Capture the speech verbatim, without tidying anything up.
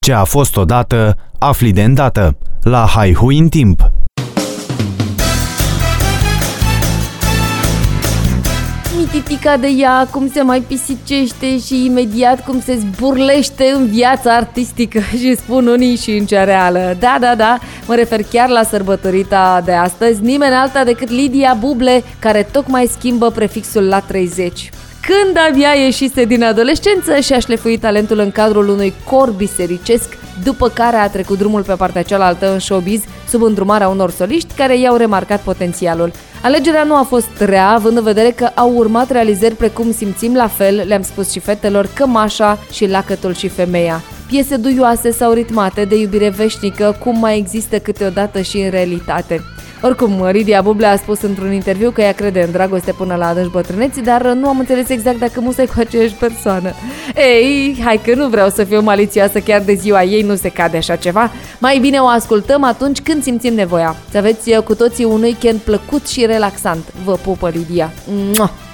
Ce a fost odată, afli de îndată. La Haihui în timp. Mititica de ea, cum se mai pisicește și imediat cum se zburlește în viața artistică și spun unii și în cea reală. Da, da, da, mă refer chiar la sărbătorita de astăzi, nimeni alta decât Lidia Buble, care tocmai schimbă prefixul la treizeci. Când abia ieșise din adolescență și-a șlefuit talentul în cadrul unui cor bisericesc, după care a trecut drumul pe partea cealaltă în showbiz, sub îndrumarea unor soliști care i-au remarcat potențialul. Alegerea nu a fost rea, având în vedere că au urmat realizări precum Simțim la fel, Le-am spus și fetelor, Cămașa și Lacătul și femeia. Piese duioase sau ritmate de iubire veșnică, cum mai există câteodată și în realitate. Oricum, Lidia Buble a spus într-un interviu că ea crede în dragoste până la adânci bătrâneți, dar nu am înțeles exact dacă musai cu aceeași persoană. Ei, hai că nu vreau să fiu malițioasă, chiar de ziua ei nu se cade așa ceva. Mai bine o ascultăm atunci când simțim nevoia. Să aveți cu toții un weekend plăcut și relaxant. Vă pupă Lidia! Mua!